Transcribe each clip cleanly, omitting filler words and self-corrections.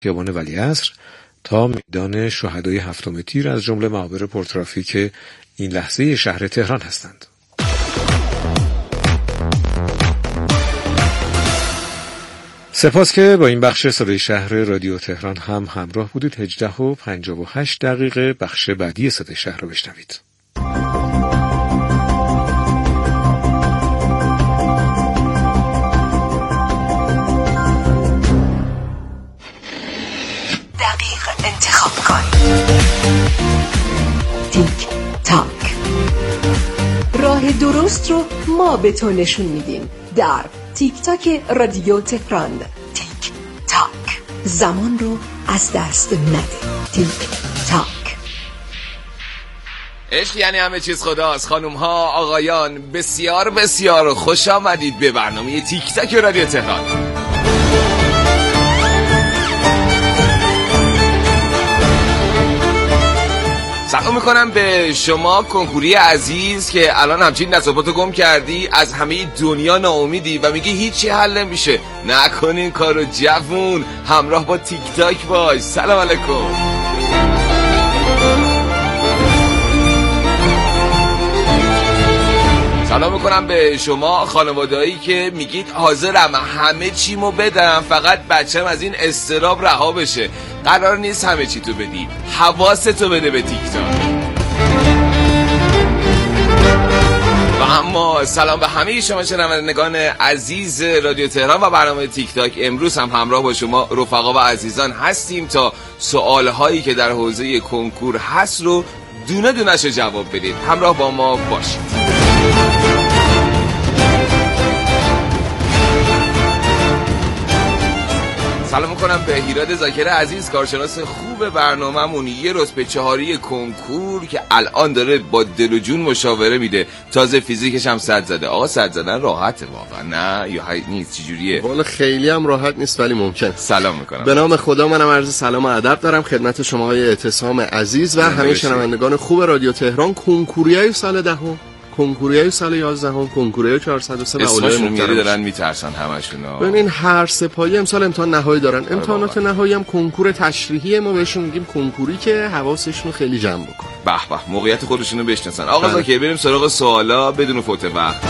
خیابان ولیعصر تا میدان شهدای هفتم تیر از جمله محاور پرترافیک این لحظه شهر تهران هستند. سپاس که با این بخش صدای شهر رادیو تهران هم همراه بودید. 18:58 بخش بعدی صدای شهر رو بشنوید. دقیق انتخاب کن. تیک تاک. راه درست رو ما به تو نشون میدیم در تیک تاک رادیو تهران. تیک تاک. زمان رو از دست نده. تیک تاک. عشق یعنی همه چیز خداست. خانوم ها آقایان بسیار بسیار خوش آمدید به برنامه تیک تاک رادیو تهران. سلام میکنم به شما کنکوری عزیز که الان همچین نصاباتو گم کردی، از همه دنیا ناامیدی و میگی هیچی حل نمیشه. نکنین کارو جوون، همراه با تیک تاک باش. سلام علیکم. سلام میکنم به شما خانوادهایی که میگید حاضرم همه چیمو بدم فقط بچم از این اضطراب رها بشه. قرار نیست همه چی تو بدی، حواستو بده به تیک تاک. و اما سلام به همه شما شنوندگان عزیز رادیو تهران و برنامه تیک تاک. امروز هم همراه با شما رفقا و عزیزان هستیم تا سوالهایی که در حوزه کنکور هست رو دونه دونه‌شو جواب بدید. همراه با ما باشید. سلام میکنم به هیراد زاکر عزیز، کارشناس خوب برنامه‌مون. یه رتبه 4 کنکور که الان داره با دل و جون مشاوره میده. تازه فیزیکش هم 100 زده. آقا 100 زدن راحته واقعا؟ نه یا نیست؟ چجوریه؟ والا خیلی هم راحت نیست ولی ممکن. سلام میکنم. به نام خدا منم عرض سلام و ادب دارم خدمت شما های اعتصام عزیز و همه شنوندگان خوب رادیو تهران. کنکوریای سال دهم، کنکوریای سال 11ام، کنکوریای 403 و اولای میاری دارن میترسن همشون. ببین هر سپاهی امسال امتحان نهایی دارن. امتحانات نهایی هم کنکور تشریحی، ما بهشون میگیم کنکوری که حواسشون خیلی جمع بکنه. به به، موقعیت خودشونو بشناسن. آقا زاکر بریم سراغ سوالا بدون فوت وقت.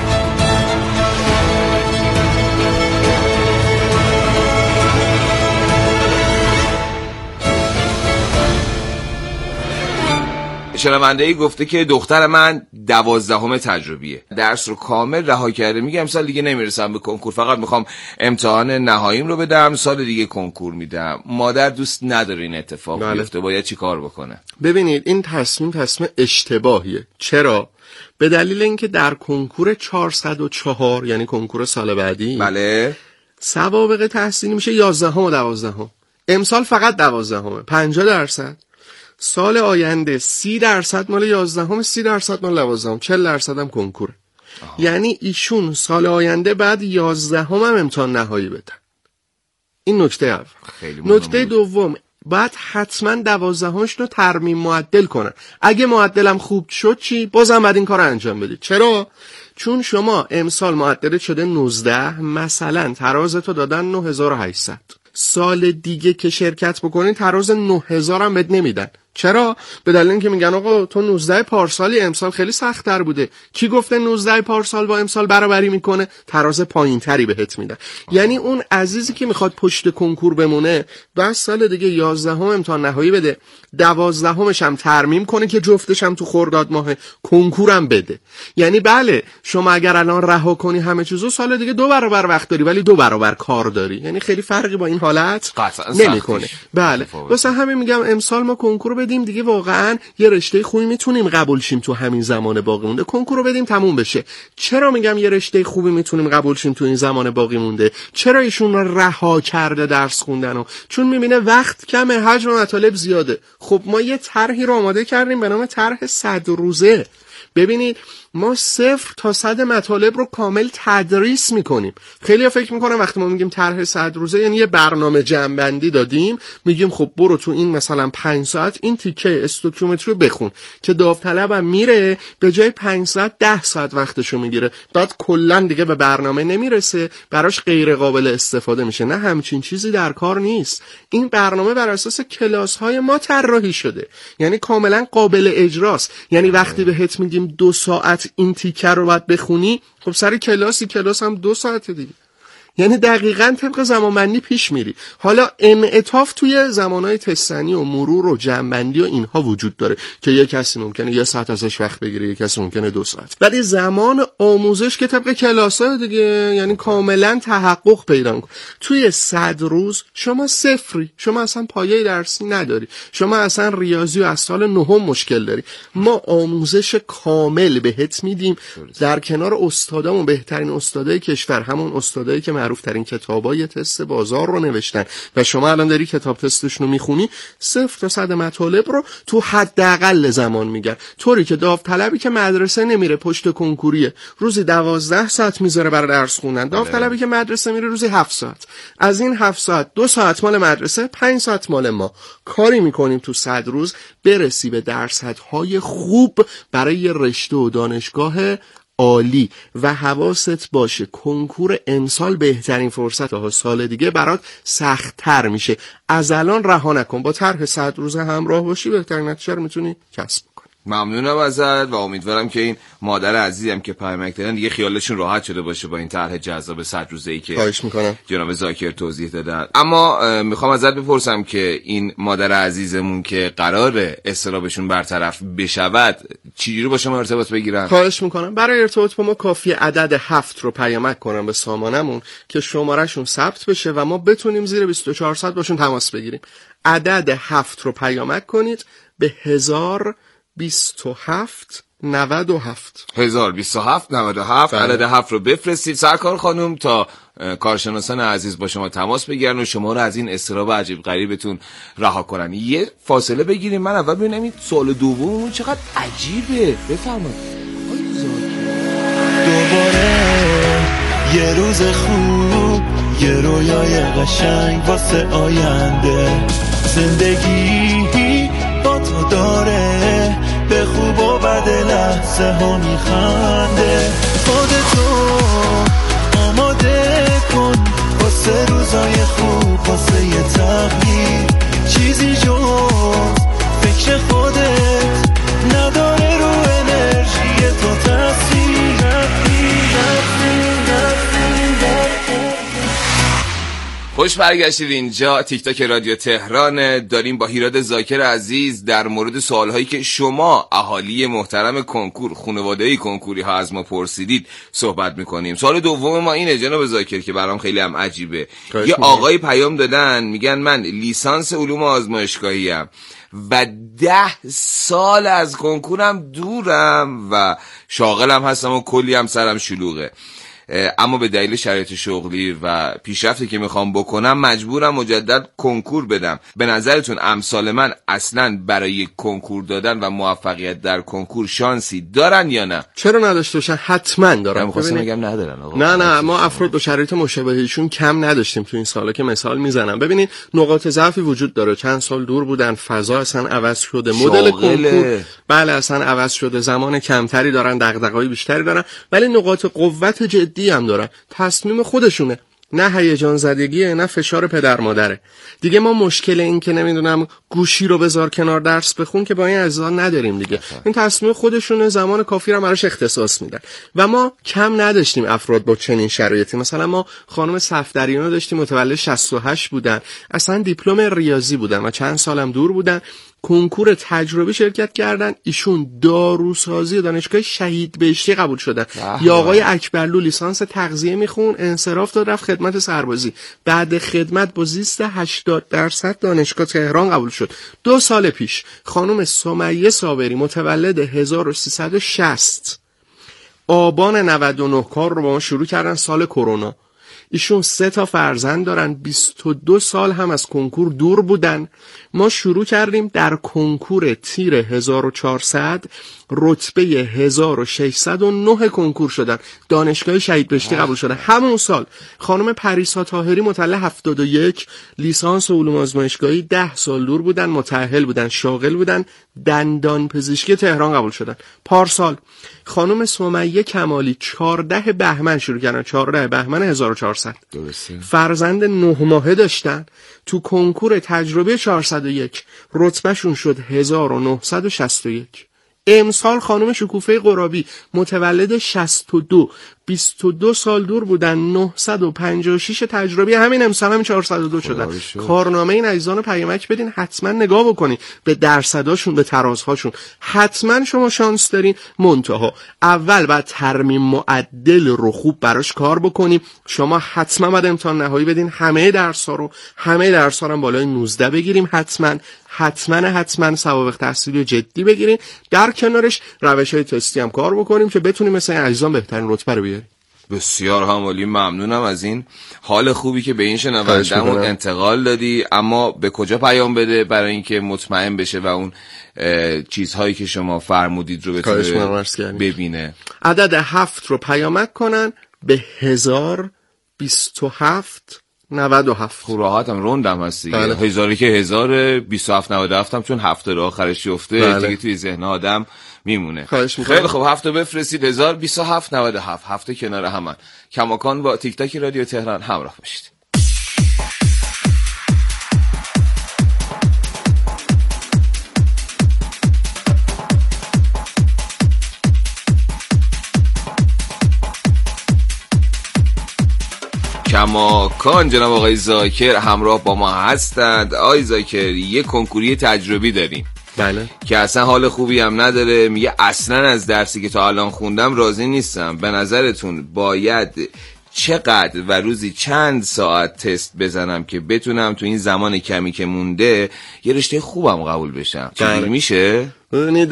شنونده‌ای گفته که دختر من 12ام تجربیه، درس رو کامل رها کرده، میگه امسال دیگه نمیرسم به کنکور، فقط میخوام امتحان نهاییم رو بدم، سال دیگه کنکور میدم. مادر دوست نداره این اتفاق بیفته، باید چی کار بکنه؟ ببینید این تصمیم اشتباهیه. چرا؟ به دلیل اینکه در کنکور 404 یعنی کنکور سال بعدی بله سوابق تحصیلی میشه 11ام و 12ام. امسال فقط 12ام، 50%. سال آینده 30% مال 11ام، 30% مال 12ام، 40% هم کنکور. یعنی ایشون سال آینده بعد 11ام هم امتحان نهایی بدن. این نکته اول. نکته دوم، بعد حتما 12امش رو ترمیم معدل کنن. اگه معدلم خوب شد چی؟ بازم بعد این کار انجام بدید. چرا؟ چون شما امسال معدلت شده 19، مثلا ترازتو دادن 9800. سال دیگه که شرکت بکنین تراز 9000 هم بد نمیدن. چرا؟ به دلیل اینکه میگن آقا تو 19 پارسالی، امسال خیلی سخت‌تر بوده. کی گفته 19 پارسال با امسال برابری میکنه؟ تراز پایینتری بهت میدن. یعنی اون عزیزی که میخواد پشت کنکور بمونه بعد سال دیگه 11ام امتحان نهایی بده، 12امش هم ترمیم کنه که جفتش هم تو خرداد ماه کنکورم بده. یعنی بله شما اگر الان رها کنی همه چیزو، سال دیگه 2 برابر وقت داری ولی 2 برابر کار داری. یعنی خیلی فرقی با این حالت نمیکنه. بله واسه همین میگم امسال ما کنکور بدیم دیگه، واقعا یه رشته خوبی میتونیم قبول شیم تو همین زمان باقی مونده. کنکور رو بدیم تموم بشه. چرا میگم یه رشته خوبی میتونیم قبول شیم تو این زمان باقی مونده؟ چرا ایشون رها کرده درس خوندنو؟ چون میبینه وقت کمه، حجم مطالب زیاده. خب ما یه طرحی رو آماده کردیم به نام طرح 100 روزه. ببینید ما 0 تا 100 مطالب رو کامل تدریس میکنیم. خیلی فکر میکنن وقتی ما میگیم طرح 100 روزه یعنی یه برنامه جمع‌بندی دادیم، میگیم خب برو تو این مثلا 5 ساعت این تیکه استوکیومتری رو بخون که داوطلبم میره به جای 5 ساعت 10 ساعت وقتشو میگیره، بعد کلا دیگه به برنامه نمیرسه، براش غیر قابل استفاده میشه. نه، همچین چیزی در کار نیست. این برنامه بر اساس کلاس‌های ما طراحی شده، یعنی کاملا قابل اجراست. یعنی وقتی بهت میگیم 2 ساعت این تیکه رو باید بخونی، خب سر کلاس هم 2 ساعت دیگه، یعنی دقیقاً طبق زمانبندی پیش میری. حالا انعطاف توی زمانهای تستنی و مرور و جمع‌بندی و اینها وجود داره که یک کسی ممکنه 1 ساعت ازش وقت بگیره، یک کسی ممکنه 2 ساعت. ولی زمان آموزش که طبق کلاس‌ها دیگه، یعنی کاملاً تحقق پیدا می‌کنه. توی 100 روز شما صفری، شما اصلا پایه درسی نداری، شما اصلا ریاضی و از سال نهم مشکل داری. ما آموزش کامل بهت میدیم، در کنار استادامون بهترین استادای کشور، همون استادایی که معروف ترین کتابای تست بازار رو نوشتن و شما الان داری کتاب تستشون رو میخونی، 0 تا 100 مطالب رو تو حداقل زمان میگن، طوری که داوطلبی که مدرسه نمیره پشت کنکوریه روزی 12 ساعت میذاره برای درس خوندن، داوطلبی که مدرسه میره روزی 7 ساعت. از این 7 ساعت 2 ساعت مال مدرسه، 5 ساعت مال ما. کاری میکنیم تو 100 روز برسی به درصدهای خوب برای رشته و دانشگاه عالی. و حواست باشه کنکور امسال بهترین فرصت ها، سال دیگه برات سخت‌تر میشه. از الان رها نکن، با طرح 100 روزه همراه باشی بهترین نتیجه رو میتونی کسب کنی. ممنونم ازت و امیدوارم که این مادر عزیزم که پیامک دادن دیگه خیالشون راحت شده باشه با این طرح جذاب 100 روزه‌ای که خواهش میکنم جناب ذاکر توضیح دادن. اما میخوام ازت بپرسم که این مادر عزیزمون که قرار استرابشون برطرف بشود چجوری با شما ارتباط بگیرن؟ خواهش میکنم برای ارتباط با ما کافیه عدد 7 رو پیامک کنم به سامانمون که شمارهشون ثبت بشه و ما بتونیم زیر 24 ساعت باشون تماس بگیریم. عدد 7 رو پیامک کنید به 1027 97 1027 97 عدد 7 رو بفرستید سرکار خانم تا کارشناسان عزیز با شما تماس بگیرن و شما رو از این اضطراب عجیب غریبتون رها کنن. یه فاصله بگیریم، من اول ببینم این سوال دوممون چقدر عجیبه. بفرمایید. دوباره یه روز خوب، یه رویای قشنگ واسه آینده، زندگی با تو داره به خوب و بد لحظه ها میخنده. خودتو آماده کن واسه روزای خوب، واسه یه تغییر. چیزی جز فکر خودت نداره رو انرژی تو تاثیر. خوش برگشتید اینجا تیک تاک رادیو تهران. داریم با هیراد ذاکر عزیز در مورد سوالهایی که شما اهالی محترم کنکور، خانواده‌ای کنکوری ها از ما پرسیدید صحبت میکنیم. سوال دوم ما اینه جناب ذاکر که برام خیلی هم عجیبه. یه آقای پیام دادن میگن من لیسانس علوم آزمایشگاهی ام و 10 سال از کنکورم دورم و شاغلم هستم و کلی هم سرم شلوغه، اما به دلیل شرایط شغلی و پیشرفتی که میخوام بکنم مجبورم مجدد کنکور بدم. به نظرتون امثال من اصلا برای کنکور دادن و موفقیت در کنکور شانسی دارن یا نه؟ چرا نداشته باشن؟ حتما دارن. می‌خواستم بگم ندارن آقا. نه ما افراد با شرایط مشابهشون کم نداشتیم تو این سالا که مثال میزنم. ببینید نقاط ضعفی وجود داره، چند سال دور بودن، فضا اصلا عوض شده، مدل کنکور بله اصلا عوض شده، زمان کمتری دارن، دغدغه‌های بیشتری دارن، ولی نقاط قوت جدی هم دارن. تصمیم خودشونه، نه هیجان زدگیه نه فشار پدر مادره. دیگه ما مشکل این که نمیدونم گوشی رو بذار کنار درس بخون که با این عزیزا نداریم دیگه. این تصمیم خودشونه، زمان کافی رو براش اختصاص میدن و ما کم نداشتیم افراد با چنین شرایطی. مثلا ما خانم صفدریانو داشتیم متولد 68 بودن، اصلا دیپلم ریاضی بودن و چند سالم دور بودن، کنکور تجربی شرکت کردن، ایشون داروسازی دانشگاه شهید بهشتی قبول شدن. یا آقای اکبرلو لیسانس تغذیه میخون، انصراف داد رفت خدمت سربازی، بعد خدمت با زیست 80% دانشگاه تهران قبول شد. 2 سال پیش خانم سمیه صابری متولد 1360 آبان 99 کار رو با ما شروع کردن، سال کرونا. ایشون 3 تا فرزند دارن، 22 سال هم از کنکور دور بودن. ما شروع کردیم در کنکور تیر 1400 رتبه 1609 کنکور شدن، دانشگاه شهید بهشتی قبول شدن. همون سال خانم پریسا طاهری مطلع 71 لیسانس علوم آزمایشگاهی 10 سال دور بودن، متأهل بودن، شاغل بودن، دندان پزشکی تهران قبول شدن. پارسال خانم سمیه کمالی 14 بهمن شروع کردن، 14 بهمن 1400 درسته. فرزند 9 ماهه داشتن. تو کنکور تجربه 401 رتبهشون شد 1961. امسال خانم شکوفه قرابی متولد 62 22 سال دور بودن، 956 تجربی، همین امسال هم 402 شدن. کارنامه این عزیزان پیامک بدین، حتما نگاه بکنین به درصداشون، به ترازهاشون. حتما شما شانس دارین. منتها اول باید ترمیم معدل رو خوب براش کار بکنیم. شما حتما باید امتحان نهایی بدین، همه درس‌ها رو، همه درس‌ها رو بالای 19 بگیریم. حتما سوابق تحصیلی جدی بگیرین. در کنارش روش‌های تستی هم کار بکنیم که بتونیم مثلا این عزیزان بهترین رتبه رو بیاریم. بسیار همالی، ممنونم از این حال خوبی که به این شنونده‌مون انتقال دادی. اما به کجا پیام بده برای اینکه مطمئن بشه و اون چیزهایی که شما فرمودید رو بتونه ببینه؟ عدد 7 رو پیامک کنن به 1027 97. خب راحت هم روندم هست دیگه. 1000 که 1000 2797 هم چون هفته رو آخرش یفته دیگه توی ذهن آدم میمونه. خیلی خب، هفته بفرستید 1027 97. هفته کنار همان. کماکان با تیک تاک رادیو تهران همراه باشید. کماکان جناب آقای زاکر همراه با ما هستند. آقای زاکر، یه کنکوری تجربی داریم. بله. که اصلا حال خوبی هم نداره. میگه اصلا از درسی که تا الان خوندم راضی نیستم. به نظرتون باید چقدر و روزی چند ساعت تست بزنم که بتونم تو این زمان کمی که مونده یه رشته خوبم قبول بشم؟ چطور میشه؟ ببینید،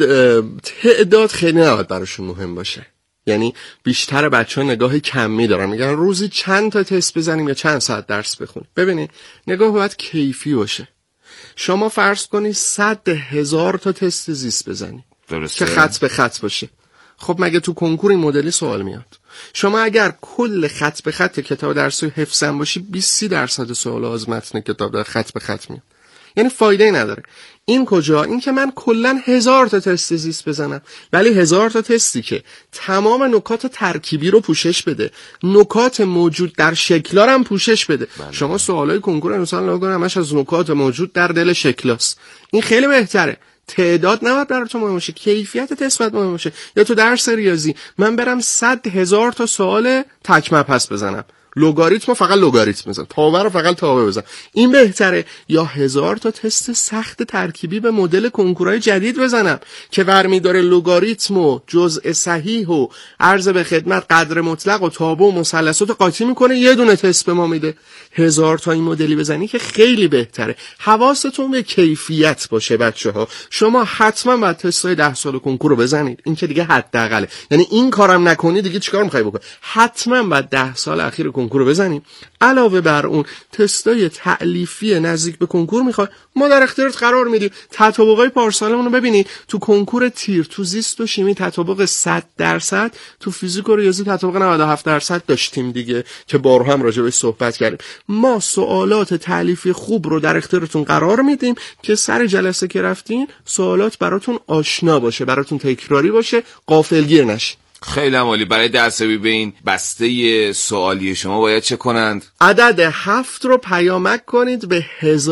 تعداد خیلی نباید براشون مهم باشه. یعنی بیشتر بچه‌ها نگاه کمی دارن، میگن روزی چند تا تست بزنیم یا چند ساعت درس بخونیم. ببینید، نگاه باید کیفی باشه. شما فرض کنید 100,000 تا تست زیست بزنید که خط به خط باشه. خب مگه تو کنکور این مدلی سوال میاد؟ شما اگر کل خط به خط کتاب درسی حفظم باشی 20-30% سوال از متن کتاب در خط به خط میاد. یعنی فایده نداره. این کجا؟ این که من کلن 1000 تا تست زیست بزنم، ولی 1000 تا تستی که تمام نکات ترکیبی رو پوشش بده، نکات موجود در شکل‌ها هم پوشش بده. شما سوالای کنکور مثلا نگاه کنید همش از نکات موجود در دل شکلاست. این خیلی بهتره. تعداد نباید براتون مهم باشه، کیفیت تست باید مهم باشه. یا تو درس ریاضی من برم 100,000 تا سوال تک مبحث بزنم، لگاریتم فقط لگاریتم بزن، تابع رو فقط تابع بزن، این بهتره؟ یا 1000 تا تست سخت ترکیبی به مدل کنکورهای جدید بزنم که برمی‌داره لگاریتم و جزء صحیح و عرض به خدمت قدر مطلق و تابع و مثلثات قاطی میکنه، یه دونه تست به ما میده. 1000 تا این مدلی بزنی که خیلی بهتره. حواستون به کیفیت باشه بچه‌ها. شما حتما باید تستای 10 سال کنکور رو بزنید، این که دیگه حداقله. یعنی این کارم نکنی دیگه چیکار می‌خوای بکنی؟ حتما باید 10 سال اخیر کنکور رو بزنیم. علاوه بر اون تستای تألیفی نزدیک به کنکور میخواد، ما در اختیارت قرار میدیم. تطابقای پارسالمون رو ببینید. تو کنکور تیر، تو زیست و شیمی تطابق 100%، تو فیزیک و ریاضی تطابق 97% داشتیم دیگه که بارها هم راجع بهش صحبت کردیم. ما سوالات تألیفی خوب رو در اختیارتون قرار میدیم که سر جلسه که رفتین سوالات براتون آشنا باشه، براتون تکراری باشه، غافلگیر نشین. خیلی عالی. برای دستیابی به این بسته سوالی شما باید چه کنند؟ عدد 7 رو پیامک کنید به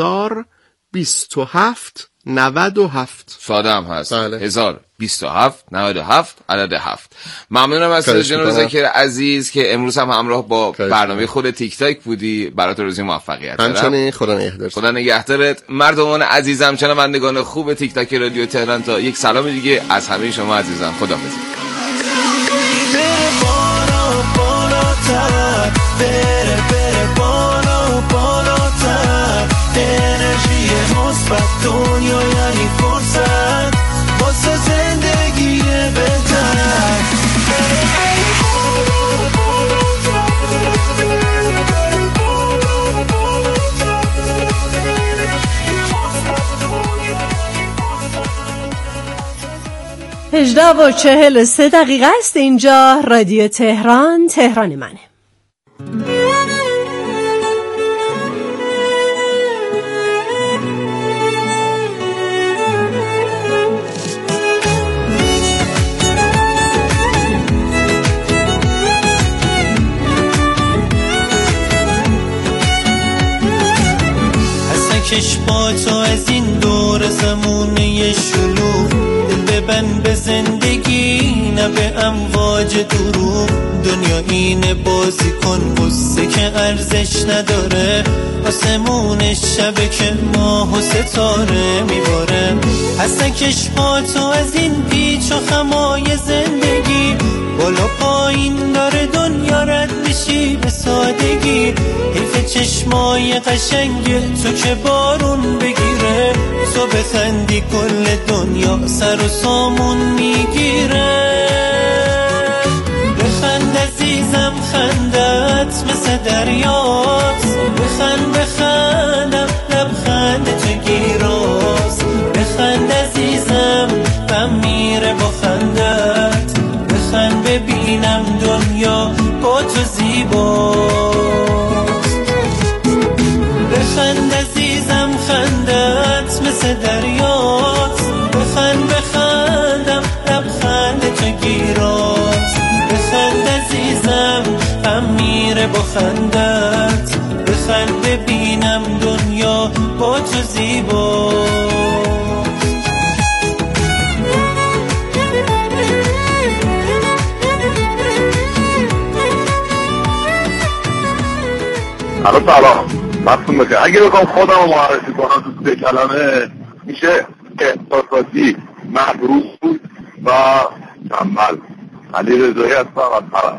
1027 97. ساده هم هست. بله. 1027 97 عدد 7. ممنونم از جناب زاکر عزیز که امروز هم همراه با برنامه خود تیک تاک بودی. برات روزی موفقیت دارم. همچنین خدا نگهدارت. خدا نگهدارت. مردمان عزیزم، شنوندگان خوب تیک تاک رادیو تهران، تا یک سلام دیگه از همه شما عزیزان. خداحافظ. بره بالا بالاتر، انرژی مثبت دنیا یعنی فرصت واسه زندگی بهتر. 18:43 است. اینجا رادیو تهران، تهران منه. کش با تو از این دور زمونه شلوغ، دل ببند به زندگی نه به امواج دروغ. دنیا اینه بازی کن قصه که ارزش نداره، آسمون شبه که ماه و ستاره میباره. اصلا کش با تو از این پیچ و خمای زندگی، بالا پایین داره دنیا رد میشی به سادگی. حیف چشمای قشنگ تو که بارون بگیره، تو بخندی کل دنیا سر و سامون میگیره. بخند عزیزم خندت مثل دریاست، بخند بخندم لبخند تو گیراست. بخند عزیزم غم میره با خندت، بخند ببینم دنیا با تو زیباست. بخند عزیزم خندت مثل دریاست، بخند بخندم لبخند تو گیراست. بخند عزیزم غم میره با خندت، بخند ببینم دنیا با تو زیباست. سلام، مفهوم بکنم. اگه بکنم خودم رو معرفی کنم تو 3 کلمه میشه احساساتی، محبوب و تنبل. علی رضایی هستم از طرف.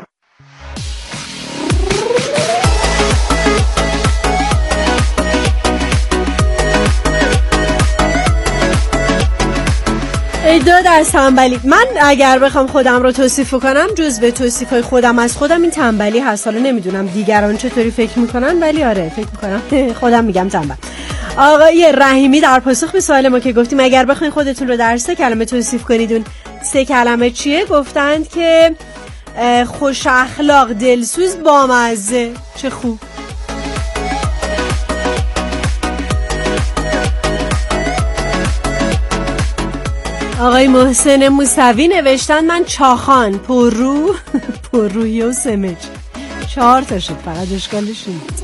ای داد از تنبلی. من اگر بخوام خودم رو توصیف کنم، جزء توصیفای خودم از خودم این تنبلی هست. حالا نمیدونم دیگران چطوری فکر میکنن، ولی آره فکر میکنم خودم میگم تنبل. آقای رحیمی در پاسخ به سوال ما که گفتیم اگر بخواین خودتون رو در 3 کلمه توصیف کنید، اون 3 کلمه چیه؟ گفتند که خوش اخلاق، دلسوز، بامزه. چه خوب. آقای محسن موسوی نوشتن من چاخان، پررویی و سمج. 4 تا شد فقط، اشکالش نیست.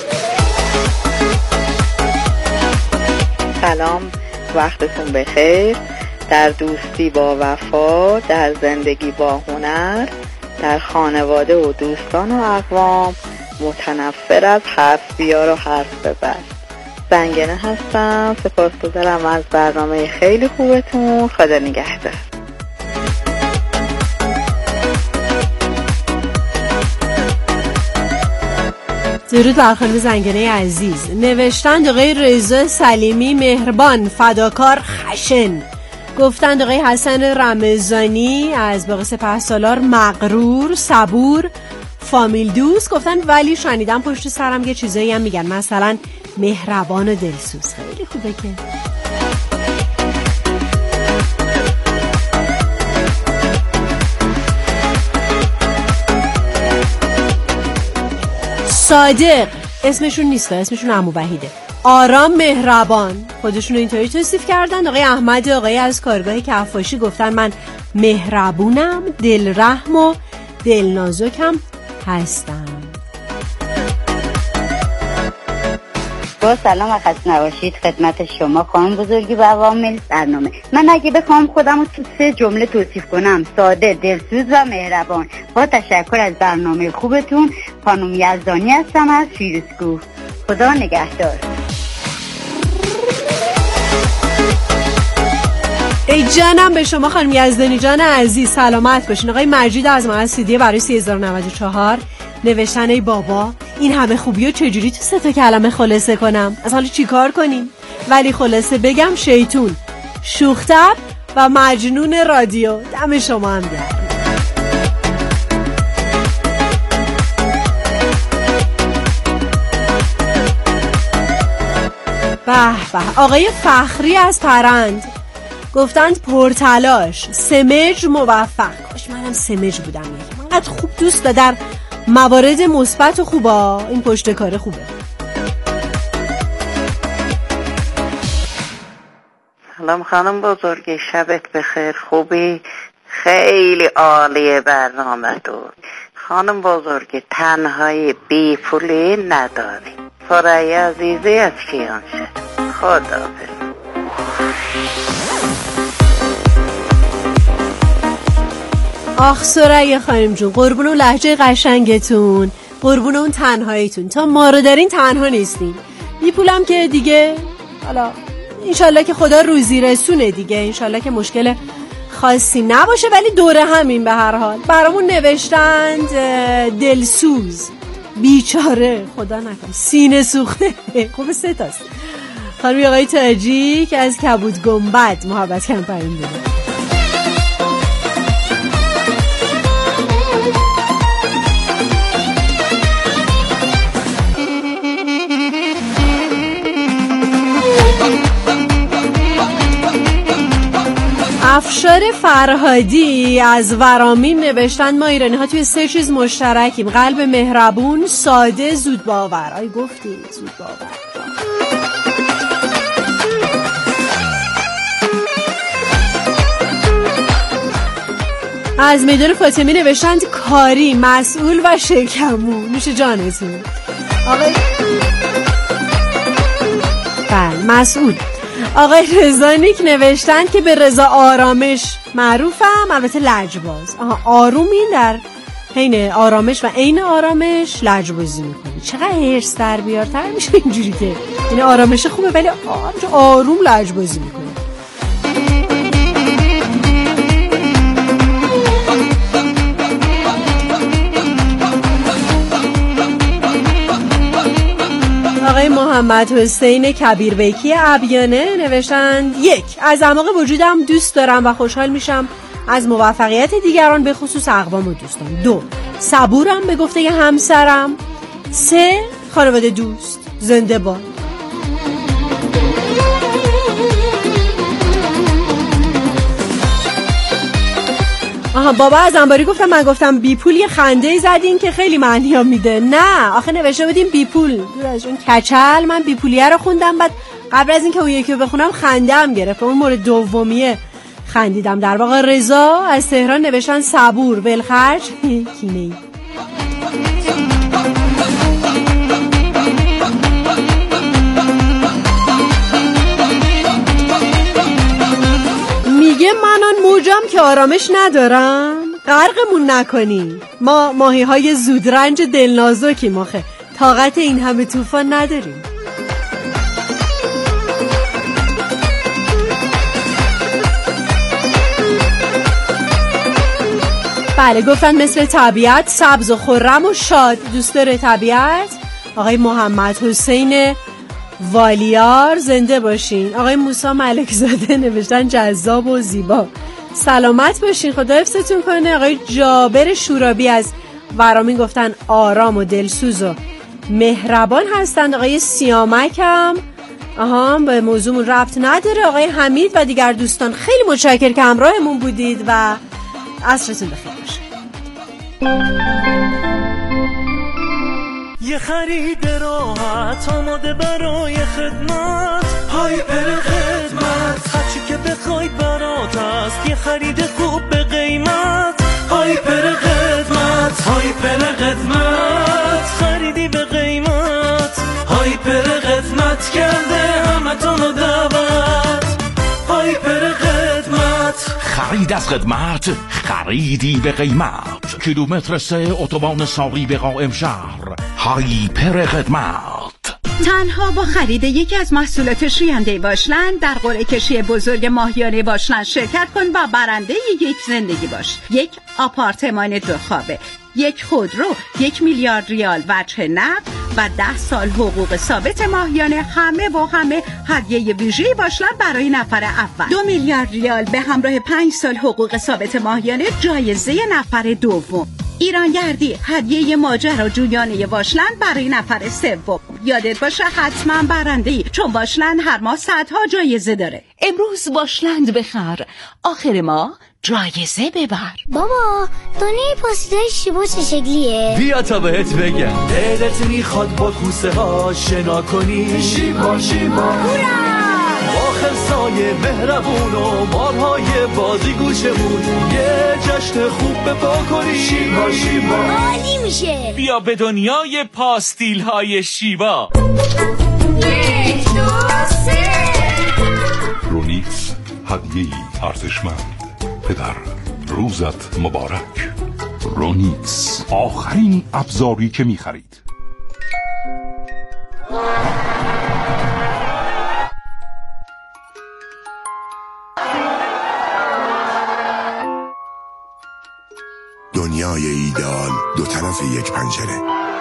سلام، وقتتون بخیر. در دوستی با وفا، در زندگی با هنر، در خانواده و دوستان و اقوام، متنفر از حرف بیار و حرف ببر. زنگنه هستم. سپاسگزارم از برنامه خیلی خوبتون. خدا نگهدار. درود بر خانم زنگنه عزیز. نوشتند آقای رضا سلیمی مهربان، فداکار، خشن. گفتند آقای حسن رمضانی از باغ سپهسالار مغرور، صبور، فامیل دوست. گفتند ولی شنیدم پشت سرم یه چیزایی هم میگن، مثلا مهربان و دلسوز. خیلی خوبه که صادق اسمشون نیست، اسمشون عمو وحیده. آرام، مهربان. خودشون اینطوری توصیف کردن. آقای احمد آقای از کارگاه کفاشی گفتن من مهربونم، دلرحم و دلنازکم هستم. با سلام و خسته نباشید خدمت شما خانم بزرگی و عوامل برنامه. من اگه بخوام خودم رو تو 3 جمله توصیف کنم، ساده، دلسوز و مهربان. با تشکر از برنامه خوبتون. خانم یزدانی هستم از فیروزکوه. خدا نگهدار. ای جانم به شما خانم یزدانی جان عزیز، سلامت باشین. آقای مجید از محسدیه برای 3094 نوشتن ای بابا این همه خوبی رو چجوری تو 3 تا کلمه خلاصه کنم؟ از حالا چی کار کنیم؟ ولی خلاصه بگم شیطون، شوخ‌طبع و مجنون رادیو. دم شما هم گرم. به به. آقای فخری از پرند گفتند پرتلاش، سمج موفق. کاش منم سمج بودم. انقدر خوب دوست در موارد مثبت و خوبا این پشت کار خوبه. سلام خانم بزرگی، شبت بخیر. خوبی؟ خیلی عالیه برنامه تو. خانم بزرگی تنهایی بی پولی نداری. سرای عزیزی از کیانشه. خداحافظ. آخ سرای خانم جون، قربون اون لهجه قشنگتون، قربون اون تنهاییتون. تا ما رو دارین تنها نیستین. بی پولم که دیگه حالا انشالله که خدا روزی رسونه دیگه، انشالله که مشکل خاصی نباشه. ولی دوره همین به هر حال برامون نوشتند دلسوز بیچاره، خدا نکنه سینه سوخته. خوب 3 تاست. خانم آقای تاجی که از کبود گنبد محبت کم پایین بوده. افشار فرهادی از ورامین نوشتن ما ایرانی ها توی 3 چیز مشترکیم: قلب مهربون، ساده، زود باور. آی گفتی زود باور. از میدان فاطمی نوشتند کاری، مسئول و شکمو. نوش جانتون آقای بله مسئول. آقای رضانیک نوشتن که به رضا آرامش معروفم، البته لجباز. آرومی در حین آرامش و عین آرامش لجبازی میکنی. چقدر هرس در بیارتر میشه اینجوری که این آرامش خوبه ولی آروم لجبازی میکنی. آقای محمد حسین کبیربیکی ابیانه نوشتند 1. از اعماق وجودم دوست دارم و خوشحال میشم از موفقیت دیگران به خصوص اقوام و دوستان. 2. صبورم به گفته همسرم. 3. خانواده دوست زنده باد. بابا از انباری گفتم، من گفتم بی پول یه خنده زدین که خیلی معنی ها میده. نه آخه نوشته بودیم بی پول، دور از اون کچل. من بی پولیه رو خوندم، بعد قبل از این که اون یکی رو بخونم خنده هم گرفت. اون مورد دومیه خندیدم. در واقع رضا از تهران نوشتن صبور، ولخرج، کینه‌ای. میگه من آن موجم که آرامش ندارم، غرقمون نکنی. ما ماهی های زودرنج دلنازکی آخه طاقت این همه طوفان نداریم. بله گفتن مثل طبیعت سبز و خرم و شاد. دوست داره طبیعت. آقای محمد حسین والیار زنده باشین. آقای موسی ملکزاده نوشتن جذاب و زیبا. سلامت باشین، خدا حفظتون کنه. آقای جابر شورابی از ورامین گفتن آرام و دلسوز و مهربان هستند. آقای سیامک هم به موضوعمون ربط نداره. آقای حمید و دیگر دوستان خیلی متشکرم که همراهمون بودید و عصرتون بخیر باشه. یه خرید راحت آماده برای خدمت، هایپر خدمت، هرچی که بخواید برات هست. یه خرید خوب به قیمت، هایپر خدمت، هایپر خدمت، خریدی به قیمت، هایپر خدمت کرده همتونو دعوت، هایپر خدمت. خرید از خدمت، خریدی به قیمت. کیلومتر 3 اتوبان ساری به قائم شهر. هایپر خدمت. تنها با خرید یکی از محصولات شوینده واشلند در قرعه کشی بزرگ ماهیانه واشلند شرکت کن و برنده یک زندگی باش. 1 آپارتمان 2 خوابه، 1 خودرو، 1 میلیارد ریال وجه نقد و 10 سال حقوق ثابت ماهیانه. همه هدیه ویژه‌ای واشلند برای نفر اول. 2 میلیارد ریال به همراه 5 سال حقوق ثابت ماهیانه جایزه نفر دوم. ایرانگردی هدیه ماجراجویانه واشلند برای نفر سوم. یادت باشه حتما برنده‌ای، چون واشلند هر ماه صدها جایزه داره. امروز واشلند بخر، آخر ماه جایزه ببر. بابا دنیای پاستیدای شیبا چه شکلیه؟ بیا تا بهت بگم. دلت میخواد با کوسه ها شنا کنی. شیبا با خرسای مهربون و مارهای بازی گوشمون یه جشن خوب به پا کنی. شیبا عالی میشه. بیا به دنیای پاستیل های شیبا. 1 2 3 رونیکس هدیه‌ای ارزشمند. پدر روزت مبارک. رونیکس آخرین ابزاری که می‌خرید. دنیای ایدئال دو طرف یک پنجره.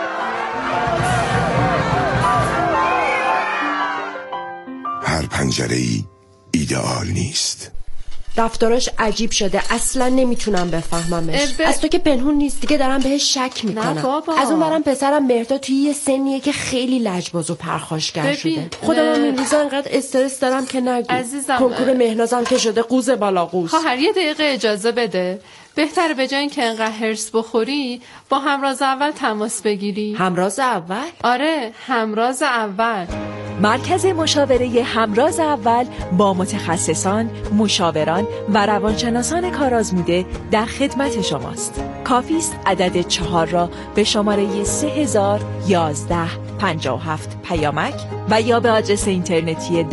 هر پنجره‌ای ایدئال نیست. رفتاراش عجیب شده، اصلا نمیتونم بفهممش. از تو که پنهون نیست دیگه، دارم بهش شک میکنم. از اون برم پسرم مهرداد توی یه سنیه که خیلی لجباز و پرخاشگر شده. خودم این روزا انقدر استرس دارم که نگو. عزیزم کنکور مهنازم که شده قوز بالا قوز. خواهر یه دقیقه اجازه بده. بهتره به جای اینکه انقدر هرس بخوری با همراز اول تماس بگیری. همراز اول؟ آره، همراز اول. مرکز مشاوره همراز اول با متخصصان، مشاوران و روانشناسان کارآزموده در خدمت شماست. کافی است عدد 4 را به شماره 301157 پیامک و یا به آدرس اینترنتی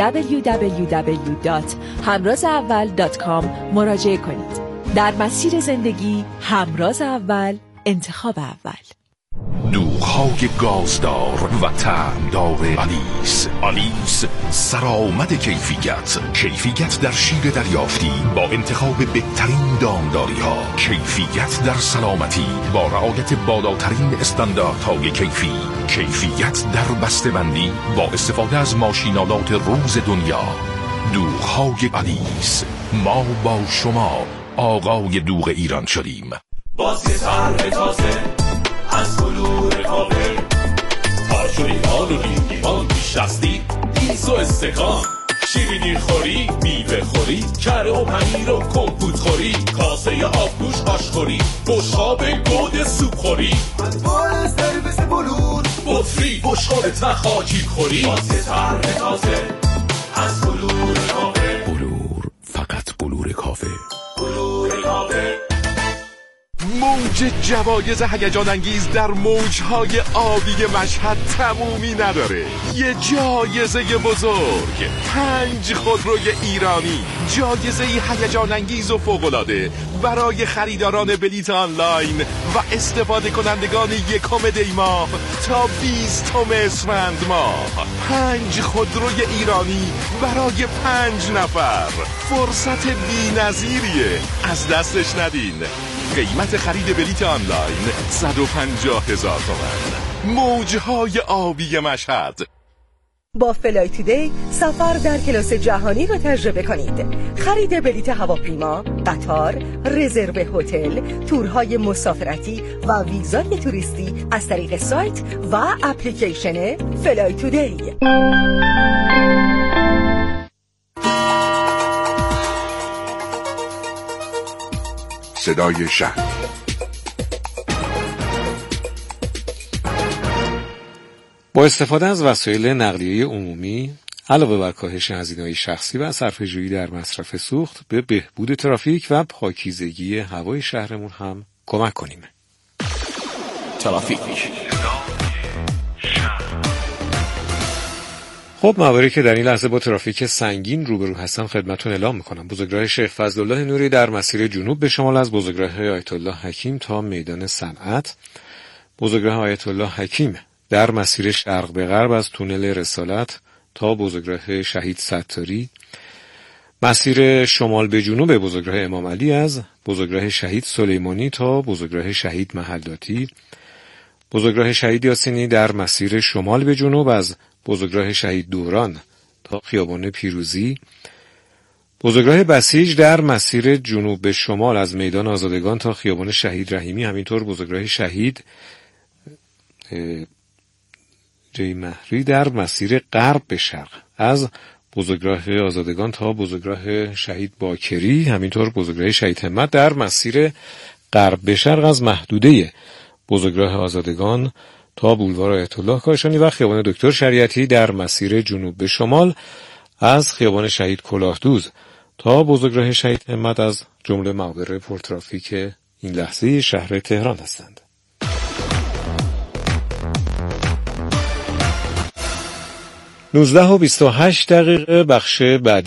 www.hamrazaval.com مراجعه کنید. در مسیر زندگی همراز اول، انتخاب اول. دوغ‌های گازدار و طعمدار آلیس سرآمد کیفیت در شیر دریافتی با انتخاب بهترین دامداری ها، کیفیت در سلامتی با رعایت بالاترین استانداردهای کیفیت در بسته‌بندی با استفاده از ماشینالات روز دنیا. دوغ‌های آلیس، ما با شما آقای دوغ ایران شدیم. باز یه طرح تازه از بلور کافه، تاج و لیوان و لیمون بیشتستی، ایز و استکان، شیرینی خوری، میوه خوری، کره و پنیر و کمپوت خوری، کاسه آبگوش آشخوری، بشقاب گود سوپ خوری، انواع سرویس بلور، بطری، بشقاب تخاکی خوری. باز یه طرح تازه از بلور کافه. بلور، فقط بلور کافه. بلور کافه. موج جوایز هیجان انگیز در موجهای آبی مشهد تمومی نداره. یه جایزه بزرگ، 5 خودروی ایرانی، جایزه هیجان انگیز و فوق‌العاده برای خریداران بلیت آنلاین و استفاده کنندگان 1 دی ماه تا 20 اسفند ماه. 5 خودروی ایرانی برای 5 نفر. فرصت بی‌نظیریه، از دستش ندین. قیمت خرید بلیت آنلاین 150,000 تومان. موجهای آبی مشهد. با فلای تودی سفر در کلاس جهانی را تجربه کنید. خرید بلیت هواپیما، قطار، رزرو هتل، تورهای مسافرتی و ویزای توریستی از طریق سایت و اپلیکیشن فلای تودی. صدای شهر. با استفاده از وسایل نقلیه عمومی علاوه بر کاهش هزینه‌های شخصی و صرفه‌جویی در مصرف سوخت، به بهبود ترافیک و پاکیزگی هوای شهرمون هم کمک کنیم. ترافیک. خب مواردی که در این لحظه با ترافیک سنگین روبرو هستن خدمتتون اعلام میکنم. بزرگراه شیخ فضلالله نوری در مسیر جنوب به شمال از بزرگراه آیت الله حکیم تا میدان صنعت، بزرگراه آیت الله حکیم در مسیر شرق به غرب از تونل رسالت تا بزرگراه شهید ستاری، مسیر شمال به جنوب بزرگراه امام علی از بزرگراه شهید سلیمانی تا بزرگراه شهید محلداتی، بزرگراه شهید یاسینی در مسیر شمال به جنوب از بزرگراه شهید دوران تا خیابان پیروزی، بزرگراه بسیج در مسیر جنوب به شمال از میدان آزادگان تا خیابان شهید رحیمی، همینطور بزرگراه شهید جیمهری در مسیر غرب به شرق از بزرگراه آزادگان تا بزرگراه شهید باکری، همینطور بزرگراه شهید همت در مسیر غرب به شرق از محدوده بزرگراه آزادگان تا بولوار آیت الله کاشانی و خیابان دکتر شریعتی در مسیر جنوب به شمال از خیابان شهید کلاهدوز تا بزرگراه شهید همت از جمله مقابر پرترافیک این لحظه شهر تهران هستند. 19:28 بخش بعدی